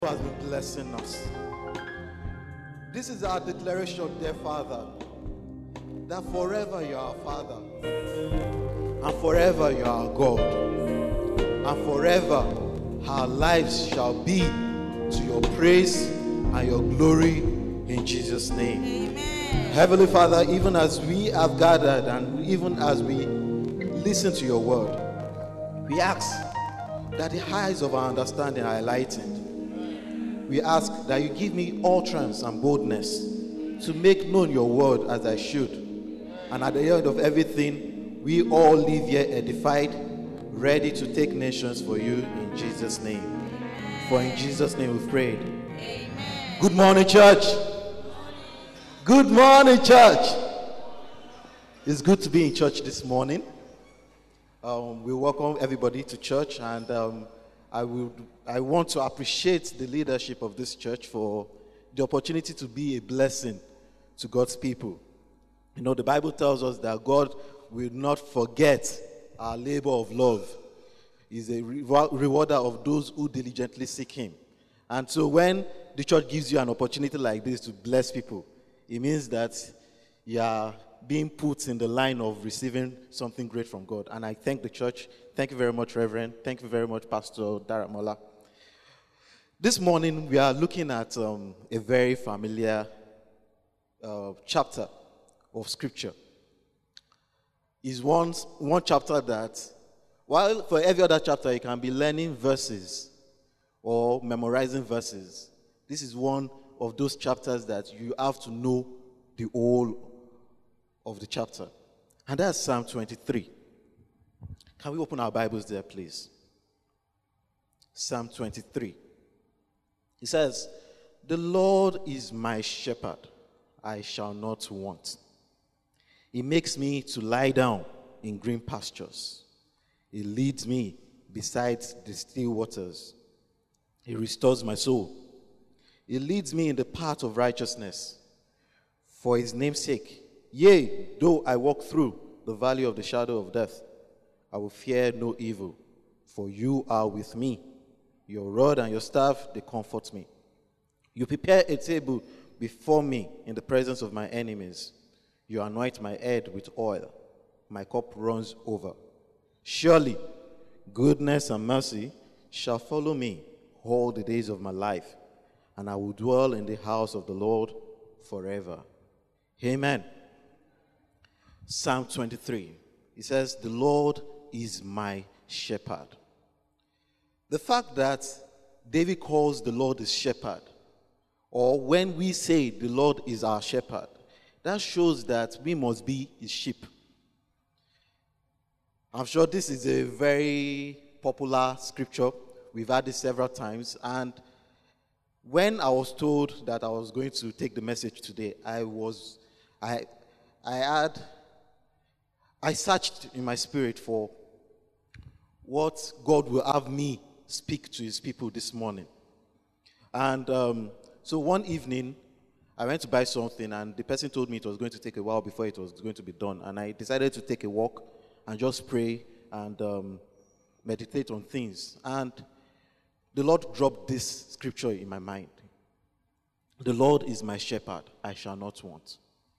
Who has been blessing us. This is our declaration, dear Father, that forever you are our Father, and forever you are our God, and forever our lives shall be to your praise and your glory in Jesus' name. Amen. Heavenly Father, even as we have gathered and even as we listen to your word, we ask that the eyes of our understanding are enlightened. We ask that you give me utterance and boldness to make known your word as I should. And at the end of everything, we all live here edified, ready to take nations for you in Jesus' name. For in Jesus' name we've prayed. Amen. Good morning, church. Good morning, church. It's good to be in church this morning. We welcome everybody to church, and I want to appreciate the leadership of this church for the opportunity to be a blessing to God's people. You know, the Bible tells us that God will not forget our labor of love. He's a rewarder of those who diligently seek him. And so when the church gives you an opportunity like this to bless people, it means that you are being put in the line of receiving something great from God. And I thank the church. Thank you very much, Reverend. Thank you very much, Pastor Daramola. This morning, we are looking at a very familiar chapter of Scripture. It's one chapter that, while for every other chapter you can be learning verses or memorizing verses, this is one of those chapters that you have to know the whole of the chapter. And that's Psalm 23. Can we open our Bibles there, please? Psalm 23. It says, "The Lord is my shepherd, I shall not want. He makes me to lie down in green pastures. He leads me beside the still waters. He restores my soul. He leads me in the path of righteousness for his name's sake. Yea, though I walk through the valley of the shadow of death, I will fear no evil, for you are with me. Your rod and your staff, they comfort me. You prepare a table before me in the presence of my enemies. You anoint my head with oil. My cup runs over. Surely, goodness and mercy shall follow me all the days of my life, and I will dwell in the house of the Lord forever." Amen. Psalm 23. It says, "The Lord is my shepherd." The fact that David calls the Lord his shepherd, or when we say the Lord is our shepherd, that shows that we must be his sheep. I'm sure this is a very popular scripture. We've had it several times. And when I was told that I was going to take the message today, I searched in my spirit for what God will have me speak to his people this morning. And so one evening, I went to buy something, and the person told me it was going to take a while before it was going to be done. And I decided to take a walk and just pray and meditate on things. And the Lord dropped this scripture in my mind. "The Lord is my shepherd, I shall not want."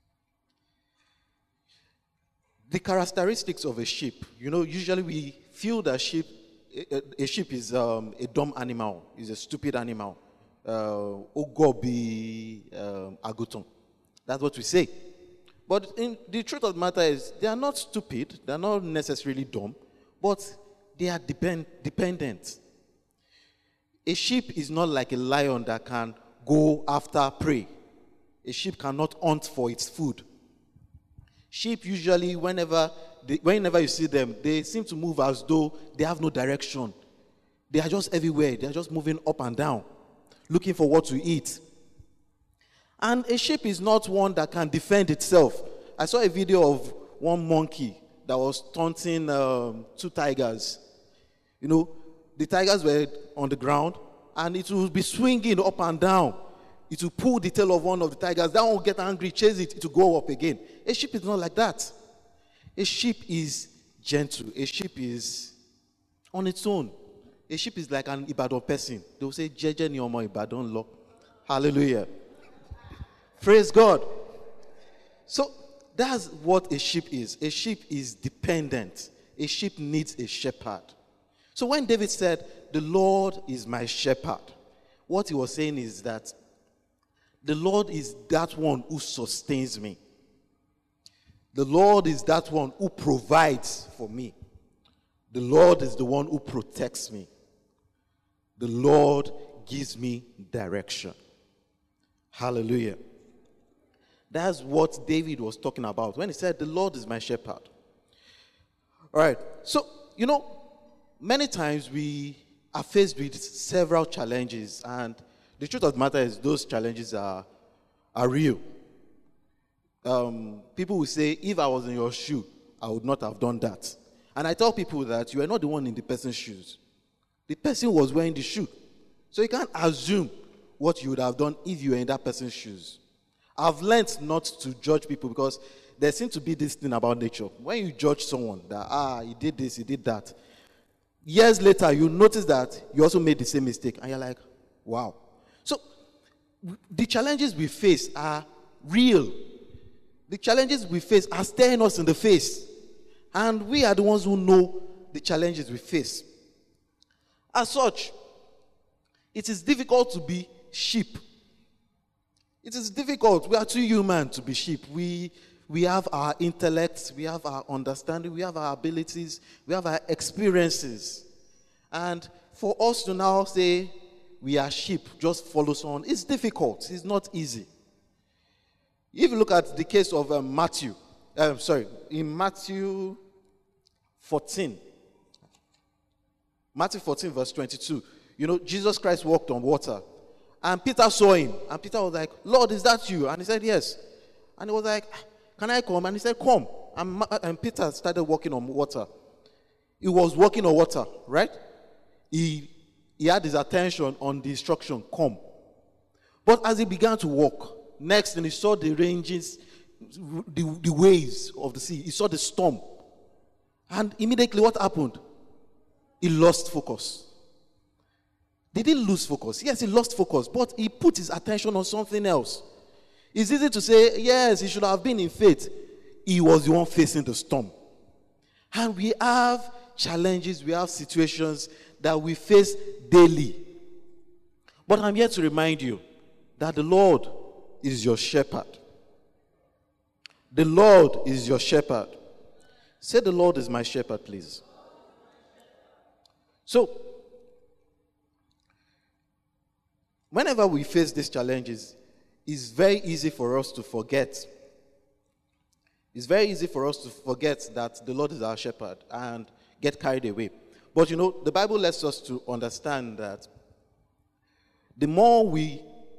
The characteristics of a sheep, usually we feel that a sheep is a dumb animal, is a stupid animal. Ogobi aguton. That's what we say. But the truth of the matter is, they are not stupid, they are not necessarily dumb, but they are dependent. A sheep is not like a lion that can go after prey. A sheep cannot hunt for its food. Sheep usually, whenever you see them, they seem to move as though they have no direction. They are just everywhere. They are just moving up and down, looking for what to eat. And a sheep is not one that can defend itself. I saw a video of one monkey that was taunting two tigers. The tigers were on the ground, and it will be swinging up and down. It will pull the tail of one of the tigers. That one will get angry, chase it, it will go up again. A sheep is not like that. A sheep is gentle. A sheep is on its own. A sheep is like an Ibadan person. They will say, Jeje ni omo Ibadan lo. Hallelujah. Praise God. So that's what a sheep is. A sheep is dependent. A sheep needs a shepherd. So when David said, the Lord is my shepherd, what he was saying is that the Lord is that one who sustains me. The Lord is that one who provides for me. The Lord is the one who protects me. The Lord gives me direction. Hallelujah. That's what David was talking about when he said, the Lord is my shepherd. All right. So, many times we are faced with several challenges, and the truth of the matter is those challenges are real. People will say, if I was in your shoe, I would not have done that. And I tell people that you are not the one in the person's shoes. The person was wearing the shoe. So you can't assume what you would have done if you were in that person's shoes. I've learned not to judge people because there seems to be this thing about nature. When you judge someone that, he did this, he did that, years later, you notice that you also made the same mistake. And you're like, wow. So the challenges we face are real. The challenges we face are staring us in the face. And we are the ones who know the challenges we face. As such, it is difficult to be sheep. It is difficult. We are too human to be sheep. We have our intellect, we have our understanding, we have our abilities, we have our experiences. And for us to now say we are sheep, just follow someone, it's difficult. It's not easy. If you look at the case of in Matthew 14, verse 22, Jesus Christ walked on water. And Peter saw him. And Peter was like, Lord, is that you? And he said, yes. And he was like, can I come? And he said, come. And Peter started walking on water. He was walking on water, right? He had his attention on the instruction, come. But as he began to walk, next thing he saw the ranges, the waves of the sea. He saw the storm. And immediately what happened? He lost focus. He didn't lose focus. Yes, he lost focus, but he put his attention on something else. It's easy to say, yes, he should have been in faith. He was the one facing the storm. And we have challenges, we have situations that we face daily. But I'm here to remind you that the Lord is your shepherd. The Lord is your shepherd. Say, the Lord is my shepherd, please. So, whenever we face these challenges, it's very easy for us to forget. It's very easy for us to forget that the Lord is our shepherd and get carried away. But the Bible lets us to understand that the more we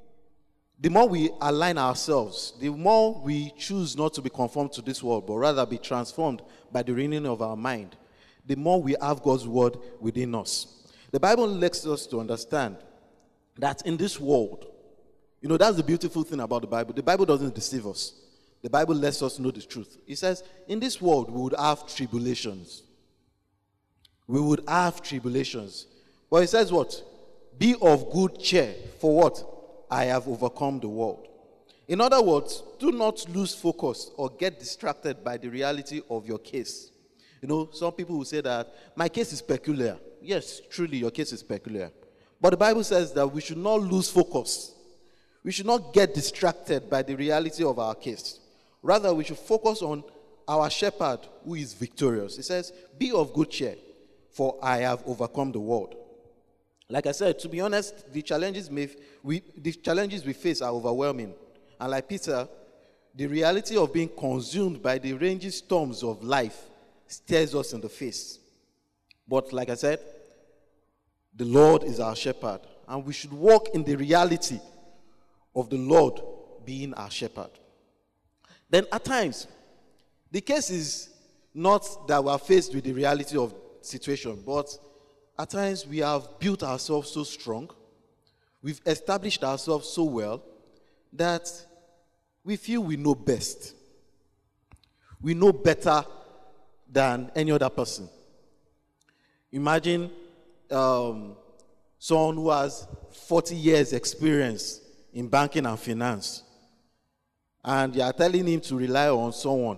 align ourselves, the more we choose not to be conformed to this world, but rather be transformed by the renewing of our mind, the more we have God's word within us. The Bible lets us to understand that in this world, that's the beautiful thing about the Bible. The Bible doesn't deceive us. The Bible lets us know the truth. It says, in this world, we would have tribulations. We would have tribulations. But it says what? Be of good cheer. For what? I have overcome the world. In other words, do not lose focus or get distracted by the reality of your case. Some people will say that my case is peculiar. Yes, truly, your case is peculiar. But the Bible says that we should not lose focus. We should not get distracted by the reality of our case. Rather, we should focus on our shepherd who is victorious. It says, be of good cheer, for I have overcome the world. Like I said, to be honest, the challenges we face are overwhelming. And like Peter, the reality of being consumed by the raging storms of life stares us in the face. But like I said, the Lord is our shepherd, and we should walk in the reality of the Lord being our shepherd. Then at times, the case is not that we are faced with the reality of the situation, but at times we have built ourselves so strong, we've established ourselves so well, that we feel we know best. We know better than any other person. Imagine someone who has 40 years experience in banking and finance, and you are telling him to rely on someone.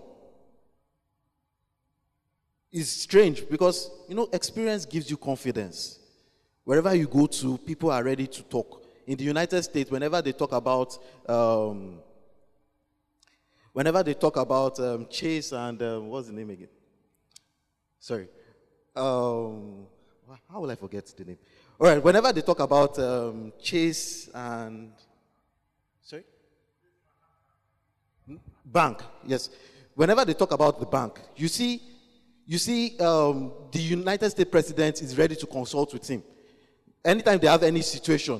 It's strange because, experience gives you confidence. Wherever you go to, people are ready to talk. In the United States, whenever they talk about Chase and what's the name again? Sorry. How will I forget the name? All right, whenever they talk about Chase and bank, yes. Whenever they talk about the bank, you see, the United States president is ready to consult with him. Anytime they have any situation,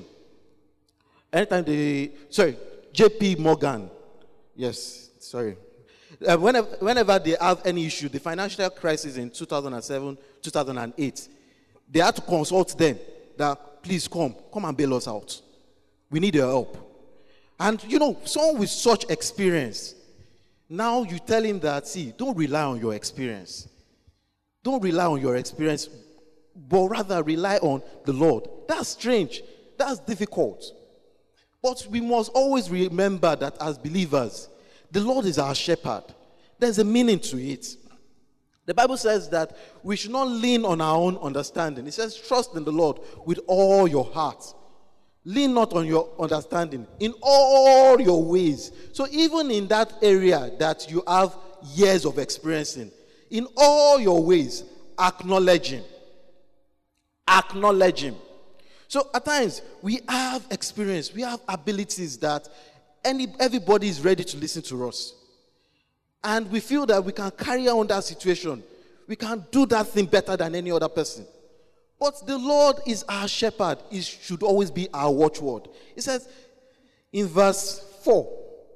JP Morgan, yes, sorry. Whenever they have any issue, the financial crisis in 2007, 2008, they had to consult them that, please come and bail us out. We need your help. And, someone with such experience, now you tell him that, see, don't rely on your experience. Don't rely on your experience, but rather rely on the Lord. That's strange. That's difficult. But we must always remember that as believers, the Lord is our shepherd. There's a meaning to it. The Bible says that we should not lean on our own understanding. It says, trust in the Lord with all your heart. Lean not on your understanding in all your ways. So even in that area that you have years of experience in all your ways, acknowledge Him. Acknowledge Him. So at times, we have experience, we have abilities that everybody is ready to listen to us. And we feel that we can carry on that situation. We can do that thing better than any other person. But the Lord is our shepherd. He should always be our watchword. It says in verse 4,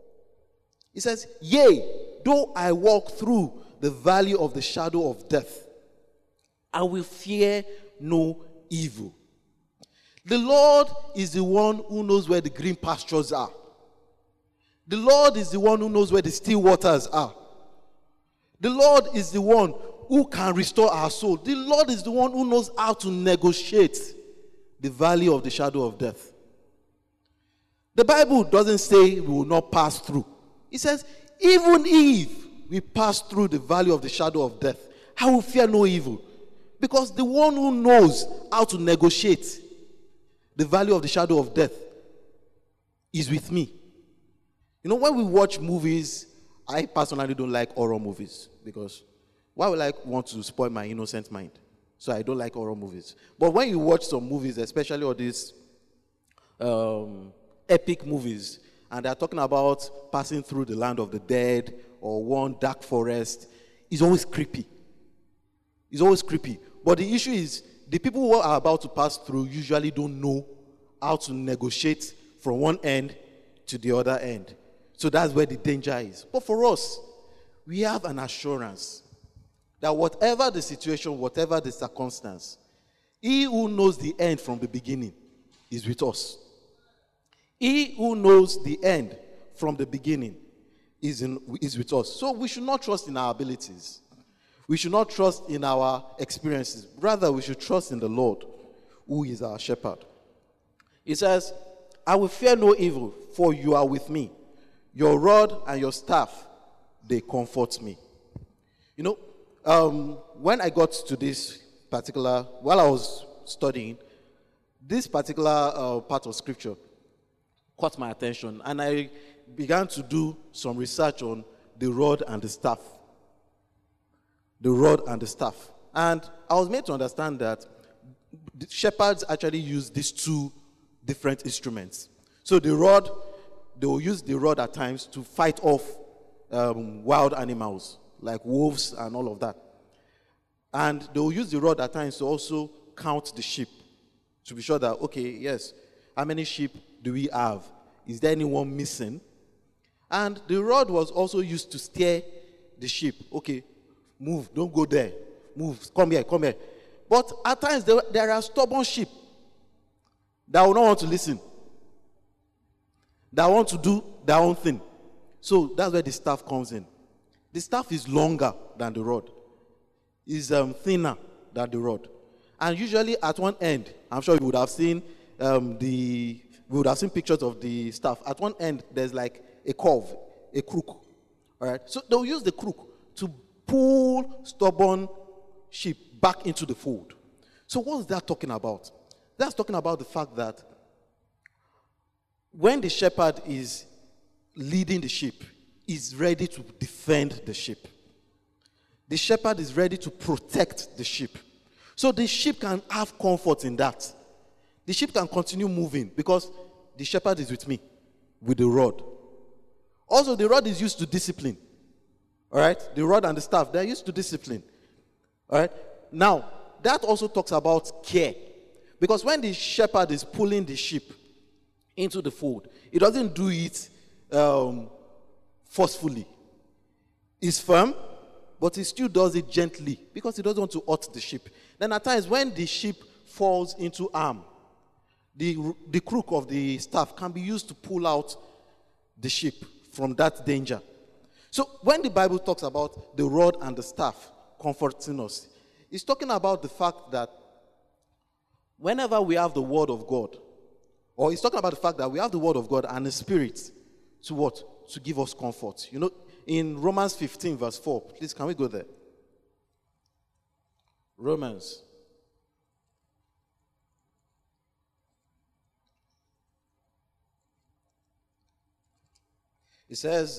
it says, yea, though I walk through the valley of the shadow of death, I will fear no evil. The Lord is the one who knows where the green pastures are. The Lord is the one who knows where the still waters are. The Lord is the one who can restore our soul. The Lord is the one who knows how to negotiate the valley of the shadow of death. The Bible doesn't say we will not pass through. It says, even if we pass through the valley of the shadow of death, I will fear no evil. Because the one who knows how to negotiate the valley of the shadow of death is with me. When we watch movies, I personally don't like horror movies because why would I want to spoil my innocent mind? So I don't like horror movies. But when you watch some movies, especially all these epic movies, and they're talking about passing through the land of the dead or one dark forest, it's always creepy. It's always creepy. But the issue is, the people who are about to pass through usually don't know how to negotiate from one end to the other end. So that's where the danger is. But for us, we have an assurance that whatever the situation, whatever the circumstance, He who knows the end from the beginning is with us. He who knows the end from the beginning is with us. So we should not trust in our abilities. We should not trust in our experiences. Rather, we should trust in the Lord, who is our shepherd. He says, I will fear no evil, for you are with me. Your rod and your staff, they comfort me. When I got to this particular, while I was studying, this particular part of scripture caught my attention, and I began to do some research on the rod and the staff. The rod and the staff. And I was made to understand that the shepherds actually use these two different instruments. So the rod, they will use the rod at times to fight off wild animals like wolves and all of that. And they will use the rod at times to also count the sheep to be sure that, okay, yes, how many sheep do we have? Is there anyone missing? And the rod was also used to steer the sheep. Okay, move, don't go there. Move, come here. But at times there are stubborn sheep that will not want to listen, that want to do their own thing. So that's where the staff comes in. The staff is longer than the rod. Is thinner than the rod. And usually at one end, I'm sure you would have seen we would have seen pictures of the staff. At one end, there's like a curve, a crook. All right. So they'll use the crook to pull stubborn sheep back into the fold. So what's that talking about? That's talking about the fact that when the shepherd is leading the sheep, he's ready to defend the sheep. The shepherd is ready to protect the sheep. So the sheep can have comfort in that. The sheep can continue moving because the shepherd is with me, with the rod. Also, the rod is used to discipline. All right? The rod and the staff, they're used to discipline. All right? Now, that also talks about care. Because when the shepherd is pulling the sheep into the fold, he doesn't do it forcefully. He's firm, but he still does it gently because he doesn't want to hurt the sheep. Then at times, when the sheep falls into harm, the crook of the staff can be used to pull out the sheep from that danger. So when the Bible talks about the rod and the staff comforting us, it's talking about the fact that whenever we have the word of God, or it's talking about the fact that we have the word of God and the Spirit to what? To give us comfort. You know, in Romans 15 verse 4, please can we go there? Romans. It says,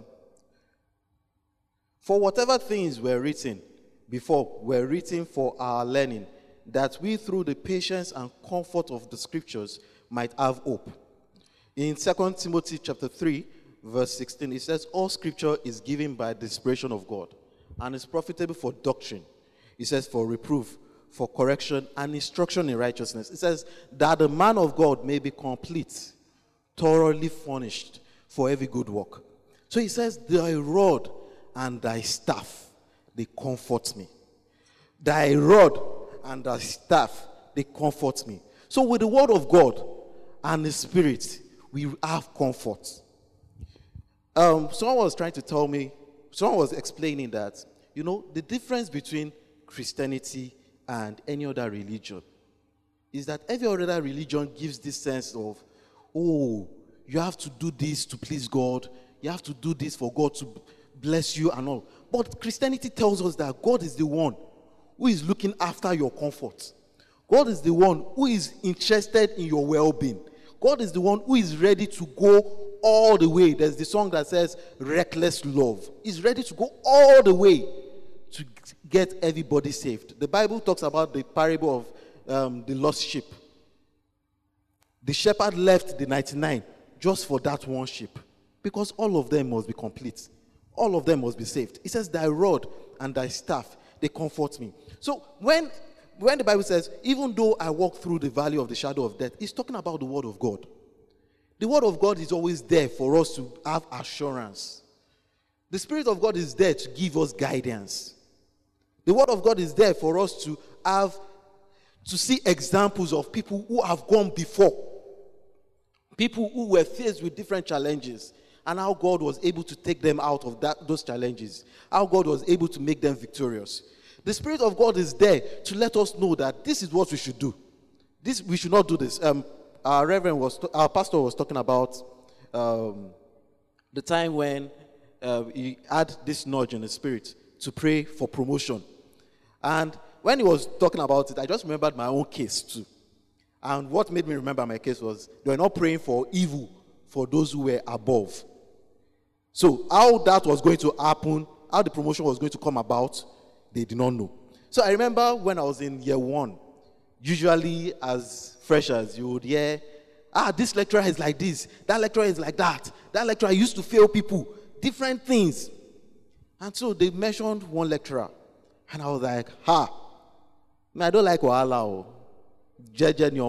for whatever things were written before were written for our learning, that we through the patience and comfort of the scriptures might have hope. In 2 Timothy chapter 3, verse 16, it says, all scripture is given by the inspiration of God and is profitable for doctrine. It says for reproof, for correction, and instruction in righteousness. It says that the man of God may be complete, thoroughly furnished for every good work. So he says, thy rod and thy staff, they comfort me. Thy rod and thy staff, they comfort me. So with the word of God and the Spirit, we have comfort. Someone was trying to tell me, someone was explaining that, you know, the difference between Christianity and any other religion is that every other religion gives this sense of, oh, you have to do this to please God. You have to do this for God to bless you and all. But Christianity tells us that God is the one who is looking after your comfort. God is the one who is interested in your well-being. God is the one who is ready to go all the way. There's the song that says, reckless love. He's ready to go all the way to get everybody saved. The Bible talks about the parable of the lost sheep. The shepherd left the 99 just for that one sheep, because all of them must be complete. All of them must be saved. It says, thy rod and thy staff, they comfort me. So when the Bible says, even though I walk through the valley of the shadow of death, it's talking about the word of God. The word of God is always there for us to have assurance. The Spirit of God is there to give us guidance. The word of God is there for us to see examples of people who have gone before. People who were faced with different challenges and how God was able to take them out of those challenges. How God was able to make them victorious. The Spirit of God is there to let us know that this is what we should do. We should not do this. Our pastor was talking about the time when he had this nudge in the Spirit to pray for promotion. And when he was talking about it, I just remembered my own case too. And what made me remember my case was they were not praying for evil for those who were above. So how that was going to happen, how the promotion was going to come about, they did not know. So I remember when I was in year 1, usually as freshers, you would hear, this lecturer is like this, that lecturer is like that lecturer used to fail people, different things. And so they mentioned one lecturer. And I was like, I don't like Wahala. I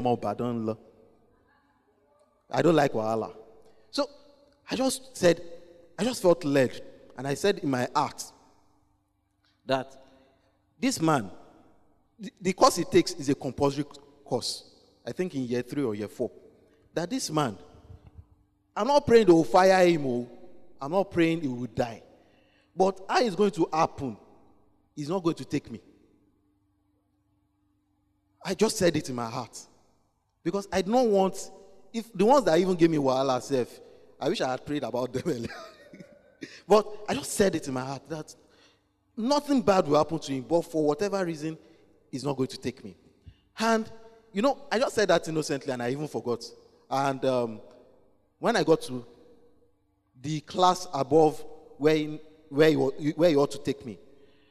don't like Wahala. So I just felt led. And I said in my heart that this man, the course he takes is a compulsory course. I think in year 3 or year 4. That this man, I'm not praying they will fire him. I'm not praying he will die. But how it's going to happen, he's not going to take me. I just said it in my heart. Because I don't want, if the ones that even gave me wahala self, I wish I had prayed about them earlier. But I just said it in my heart that nothing bad will happen to him, but for whatever reason, he's not going to take me. And, I just said that innocently and I even forgot. And when I got to the class above where he ought to take me,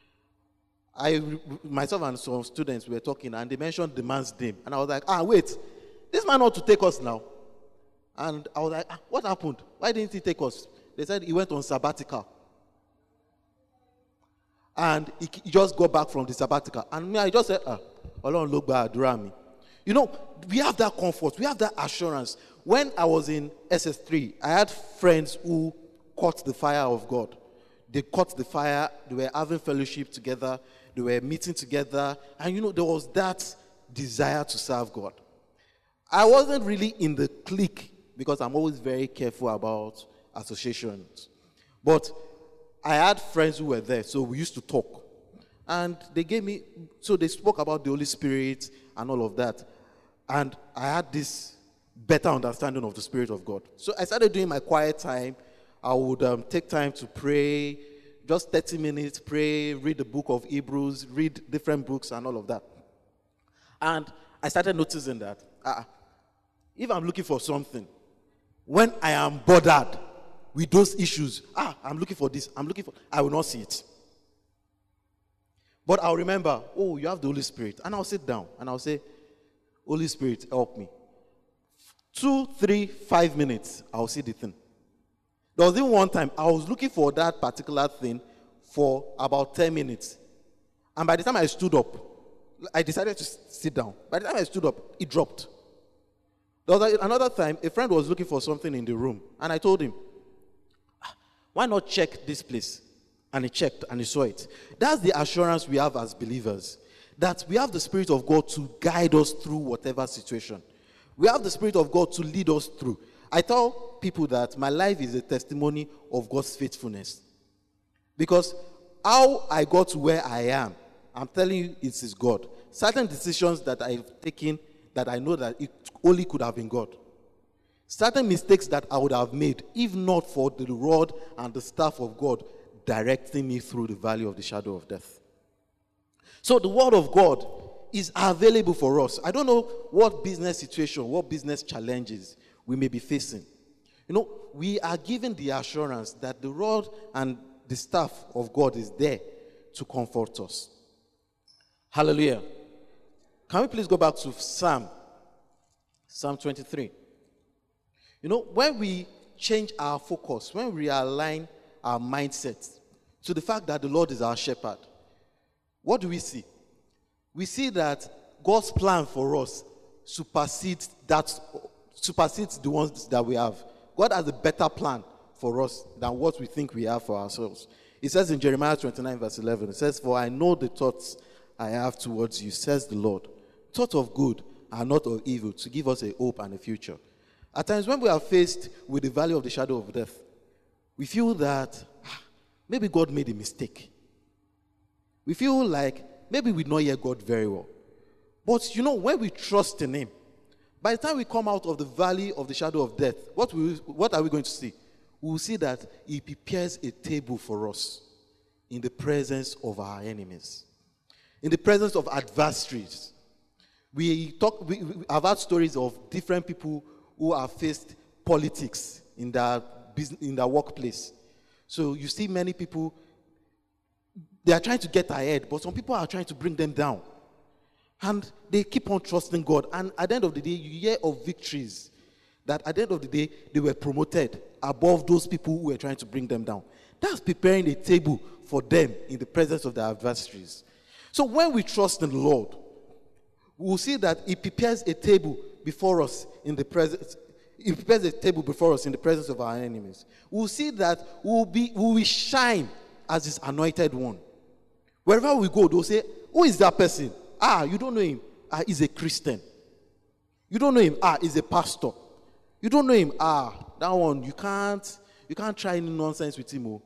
myself and some students were talking and they mentioned the man's name. And I was like, wait, this man ought to take us now. And I was like, what happened? Why didn't he take us? They said he went on sabbatical. And he just got back from the sabbatical. And me, I just said, Ọlọ́run ló gba àdúrà mi. We have that comfort. We have that assurance. When I was in SS3, I had friends who caught the fire of God. They caught the fire. They were having fellowship together. They were meeting together. And, there was that desire to serve God. I wasn't really in the clique because I'm always very careful about associations. But I had friends who were there, so we used to talk. And they spoke about the Holy Spirit and all of that. And I had this better understanding of the Spirit of God. So I started doing my quiet time. I would take time to pray, just 30 minutes, pray, read the book of Hebrews, read different books and all of that. And I started noticing that if I'm looking for something, when I am bothered with those issues, I'm looking for this, I will not see it. But I'll remember, you have the Holy Spirit. And I'll sit down and I'll say, Holy Spirit, help me. 2, 3, 5 minutes, I'll see the thing. There was even one time, I was looking for that particular thing for about 10 minutes. And by the time I stood up, I decided to sit down. By the time I stood up, it dropped. There was another time, a friend was looking for something in the room. And I told him, why not check this place? And he checked and he saw it. That's the assurance we have as believers. That we have the Spirit of God to guide us through whatever situation. We have the Spirit of God to lead us through. I tell people that my life is a testimony of God's faithfulness. Because how I got to where I am, I'm telling you, it is God. Certain decisions that I've taken that I know that it only could have been God. Certain mistakes that I would have made, if not for the rod and the staff of God directing me through the valley of the shadow of death. So the word of God is available for us. I don't know what business situation, what business challenges we may be facing. We are given the assurance that the rod and the staff of God is there to comfort us. Hallelujah. Can we please go back to Psalm 23? When we change our focus, when we realign our mindset to the fact that the Lord is our shepherd, what do we see? We see that God's plan for us supersedes the ones that we have. God has a better plan for us than what we think we have for ourselves. It says in Jeremiah 29 verse 11, it says, "For I know the thoughts I have towards you, says the Lord, thoughts of good and not of evil, to give us a hope and a future." At times when we are faced with the valley of the shadow of death, we feel that maybe God made a mistake. We feel like maybe we don't hear God very well. But when we trust in Him, by the time we come out of the valley of the shadow of death, what are we going to see? We will see that He prepares a table for us in the presence of our enemies, in the presence of adversaries. I've had stories of different people who have faced politics in their workplace. So you see many people, they are trying to get ahead, but some people are trying to bring them down. And they keep on trusting God. And at the end of the day, you hear of victories that at the end of the day, they were promoted above those people who were trying to bring them down. That's preparing a table for them in the presence of their adversaries. So when we trust in the Lord, we will see that He prepares a table before us in the presence. He prepares a table before us in the presence of our enemies. We will see that we will shine as His anointed one. Wherever we go, they'll say, "Who is that person? You don't know him. He's a Christian. You don't know him. He's a pastor. You don't know him. That one, you can't try any nonsense with him."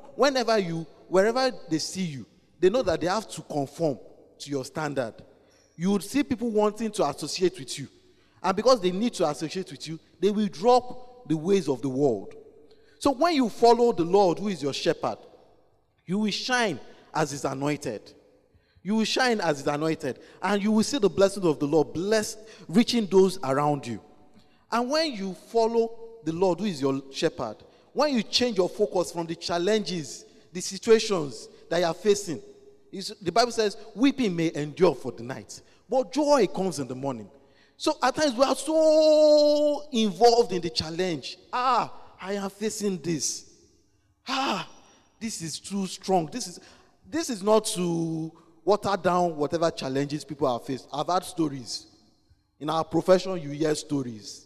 Wherever they see you, they know that they have to conform to your standard. You would see people wanting to associate with you. And because they need to associate with you, they will drop the ways of the world. So when you follow the Lord, who is your shepherd, you will shine as his anointed. You will shine as his anointed. And you will see the blessings of the Lord reaching those around you. And when you follow the Lord, who is your shepherd, when you change your focus from the challenges, the situations that you are facing, the Bible says, weeping may endure for the night, but joy comes in the morning. So at times we are so involved in the challenge. I am facing this. This is too strong. This is not to water down whatever challenges people have faced. I've had stories. In our profession, you hear stories.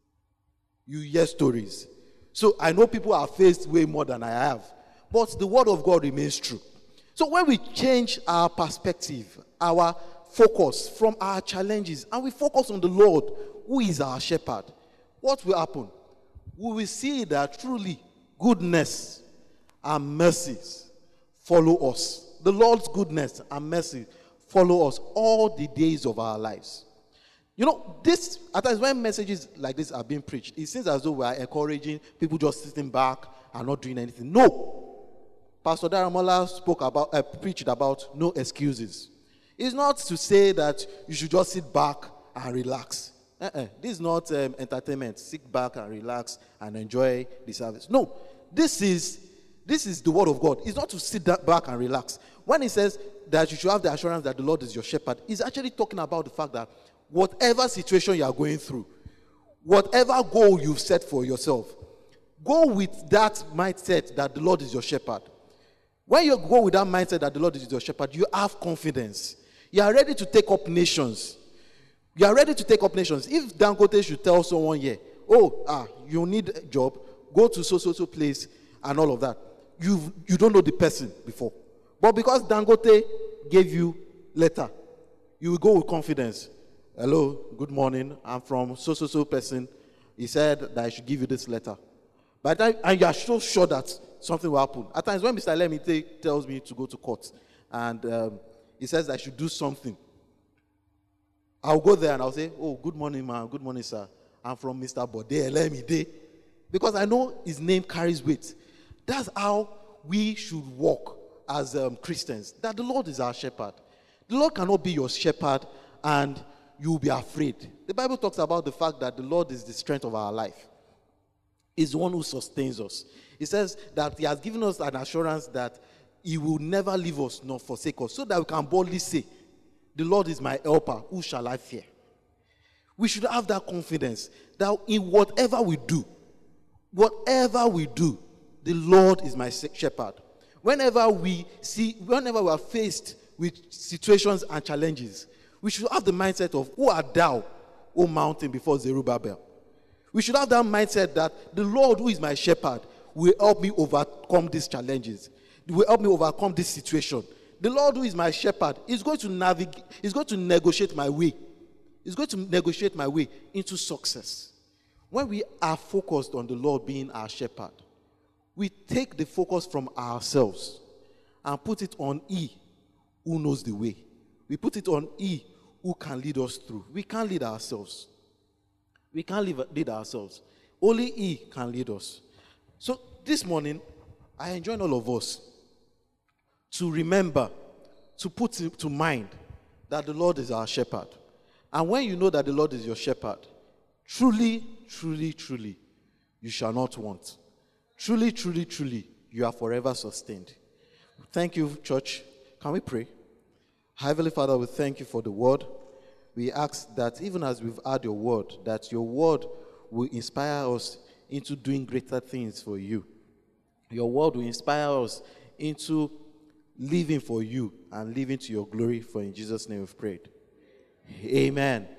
So I know people have faced way more than I have. But the word of God remains true. So when we change our perspective, our focus from our challenges, and we focus on the Lord, who is our shepherd, what will happen? We will see that truly goodness and mercies follow us. The Lord's goodness and mercy follow us all the days of our lives. You know, this, at times when messages like this are being preached, it seems as though we are encouraging people just sitting back and not doing anything. No. Pastor Daramola preached about no excuses. It's not to say that you should just sit back and relax. This is not entertainment. Sit back and relax and enjoy the service. No. This is the word of God. It's not to sit back and relax. When he says that you should have the assurance that the Lord is your shepherd, he's actually talking about the fact that whatever situation you are going through, whatever goal you've set for yourself, go with that mindset that the Lord is your shepherd. When you go with that mindset that the Lord is your shepherd, you have confidence. You are ready to take up nations. You are ready to take up nations. If Dangote should tell someone here, you need a job, go to so place and all of that. You don't know the person before. But because Dangote gave you letter, you will go with confidence. Hello, good morning. I'm from so person. He said that I should give you this letter. And you are so sure that something will happen. At times when Mr. Lemite tells me to go to court and he says I should do something, I'll go there and I'll say, good morning, ma'am. Good morning, sir. I'm from Mr. Bode Lemide. Because I know his name carries weight. That's how we should walk as Christians. That the Lord is our shepherd. The Lord cannot be your shepherd and you will be afraid. The Bible talks about the fact that the Lord is the strength of our life. He's the one who sustains us. He says that he has given us an assurance that he will never leave us nor forsake us, so that we can boldly say, the Lord is my helper, who shall I fear? We should have that confidence that in whatever we do, the Lord is my shepherd. Whenever we are faced with situations and challenges, we should have the mindset of, who art thou, O mountain, before Zerubbabel? We should have that mindset that the Lord, who is my shepherd, will help me overcome these challenges. He will help me overcome this situation. The Lord, who is my shepherd, is going to negotiate my way. He's going to negotiate my way into success. When we are focused on the Lord being our shepherd, we take the focus from ourselves and put it on He who knows the way. We put it on He who can lead us through. We can't lead ourselves. We can't lead ourselves. Only He can lead us. So this morning, I enjoin all of us to remember, to put to mind that the Lord is our shepherd. And when you know that the Lord is your shepherd, truly, truly, truly, you shall not want. Truly, truly, truly, you are forever sustained. Thank you, church. Can we pray? Heavenly Father, we thank you for the word. We ask that even as we've heard your word, that your word will inspire us into doing greater things for you. Your word will inspire us into living for you and living to your glory. For in Jesus' name we've prayed. Amen.